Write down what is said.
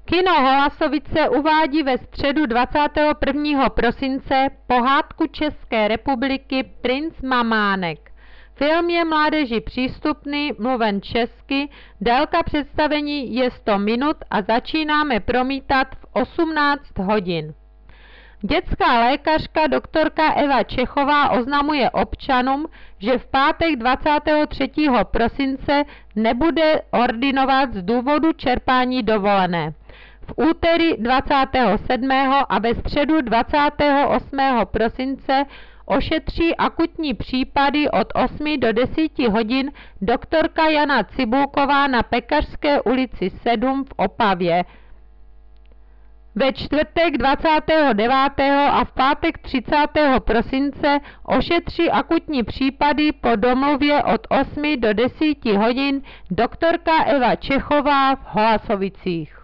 Kino Holasovice uvádí ve středu 21. prosince pohádku České republiky Princ Mamánek. Film je mládeži přístupný, mluven česky, délka představení je 100 minut a začínáme promítat v 18 hodin. Dětská lékařka doktorka Eva Čechová oznamuje občanům, že v pátek 23. prosince nebude ordinovat z důvodu čerpání dovolené. V úterý 27. a ve středu 28. prosince ošetří akutní případy od 8 do 10 hodin doktorka Jana Cibulková na Pekařské ulici 7 v Opavě. Ve čtvrtek 29. a v pátek 30. prosince ošetří akutní případy po domluvě od 8 do 10 hodin doktorka Eva Čechová v Holasovicích.